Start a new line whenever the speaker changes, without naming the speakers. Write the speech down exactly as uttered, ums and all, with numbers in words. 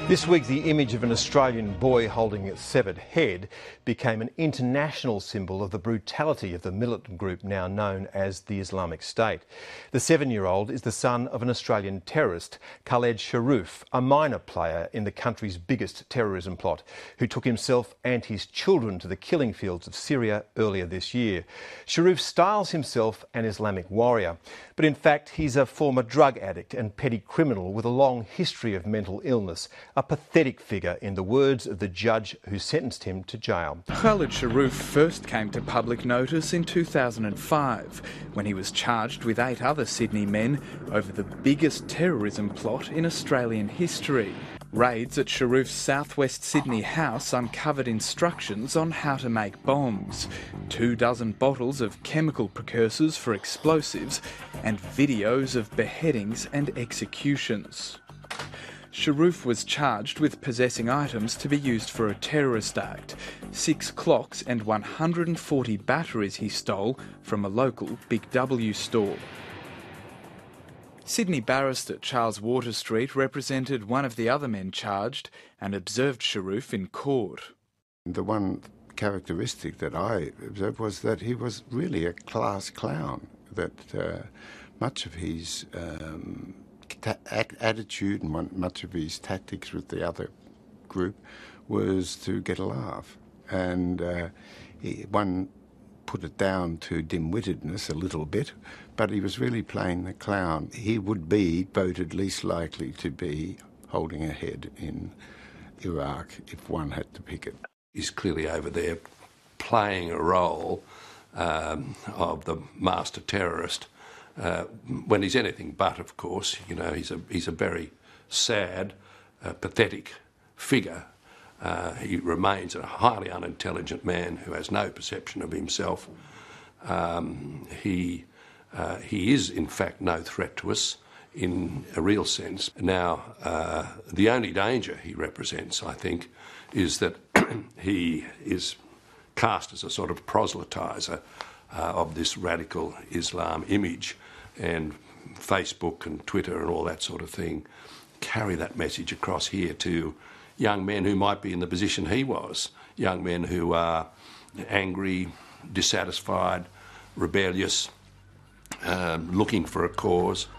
This week, the image of an Australian boy holding its severed head became an international symbol of the brutality of the militant group now known as the Islamic State. The seven-year-old is the son of an Australian terrorist, Khaled Sharrouf, a minor player in the country's biggest terrorism plot, who took himself and his children to the killing fields of Syria earlier this year. Sharrouf styles himself an Islamic warrior, but in fact he's a former drug addict and petty criminal with a long history of mental illness. A pathetic figure, in the words of the judge who sentenced him to jail.
Khaled Sharrouf first came to public notice in two thousand five, when he was charged with eight other Sydney men over the biggest terrorism plot in Australian history. Raids at Sharrouf's southwest Sydney house uncovered instructions on how to make bombs, two dozen bottles of chemical precursors for explosives, and videos of beheadings and executions. Sharrouf was charged with possessing items to be used for a terrorist act, six clocks and one hundred forty batteries he stole from a local Big W store. Sydney barrister Charles Waterstreet represented one of the other men charged and observed Sharrouf in court.
The one characteristic that I observed was that he was really a class clown, that uh, much of his um, ta- attitude and one, much of his tactics with the other group was to get a laugh. And uh, he, one put it down to dim-wittedness a little bit, but he was really playing the clown. He would be voted least likely to be holding a head in Iraq if one had to pick it.
He's clearly over there playing a role um, of the master terrorist, uh, when he's anything but, of course. You know, he's a, he's a very sad, uh, pathetic figure. Uh, he remains a highly unintelligent man who has no perception of himself. Um, he, uh, he is, in fact, no threat to us in a real sense. Now, uh, the only danger he represents, I think, is that he is cast as a sort of proselytiser uh, of this radical Islam image, and Facebook and Twitter and all that sort of thing carry that message across here to young men who might be in the position he was, young men who are angry, dissatisfied, rebellious, um, looking for a cause.